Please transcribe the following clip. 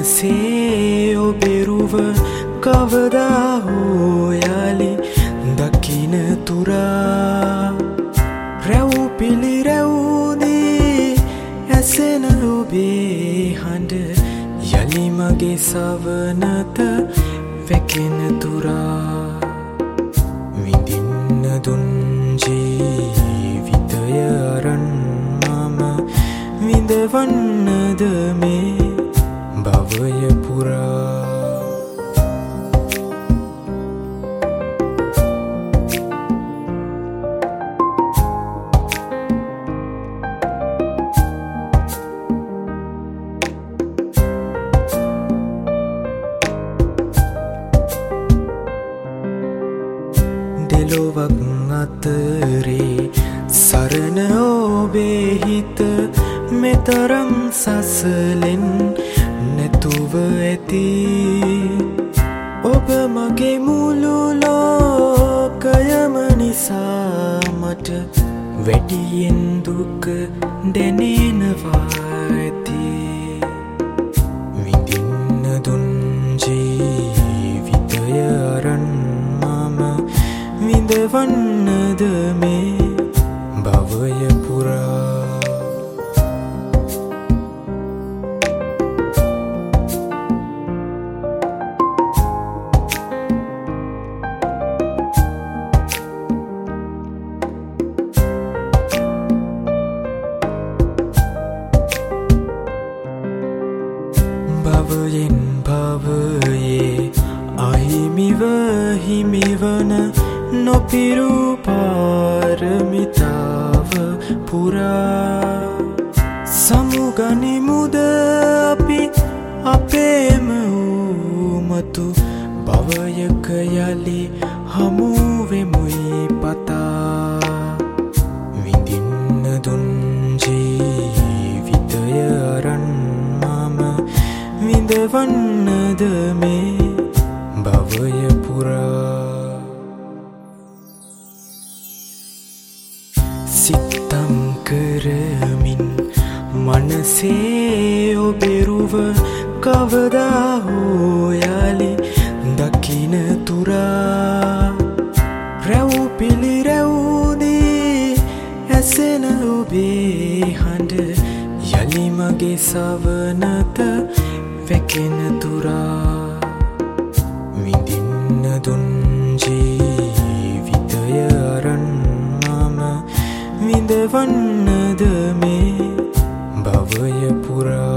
මනසේ ඔබෙරුව කවදා හෝ යාලි දකින තුරා රැව් පිළිරැව්දී ඇසෙන ඔබේ හඬ යලි මගේ සවනත වැකෙන තුරා විඳින්න දුන් ජීවිතය අරන් මම විඳවන්නද මේ භවය පුරා දෙලොවක් අතරේ සරණ ඔබේ හිත මෙතරම් සසලෙන් නැතුව ඇති ඔබ මගේ මුළු ලෝකයම නිසා මට වැඩියෙන් දුක දැනෙනවා ඇති විඳින්න දුන් ජීවිතය අරන් මම විඳවන්නද මේ භවය පුරා භවයෙන් භවයේ අහිමිව හිමිවන නොපිරු පාරමිතාව පුරා සමුගනිමුද අපි අපේම උමතු භවයක යලි හමුවෙමුයි පතා විඳින්න දුන් ජීවිතය අරන් මම විඳවන්නද මේ භවය පුරා සිතම් කරමින් මනසේ ඔබෙරුව කවදා හෝ යාලි දකින තුරා රැව් පිළිරැව්දී ඇසෙන ඔබේ හඬ යලි මගේ සවනත වැකෙන තුරා විඳින්න දුන් ජීවිතය අරන් විඳවන්නද මේ භවය පුරා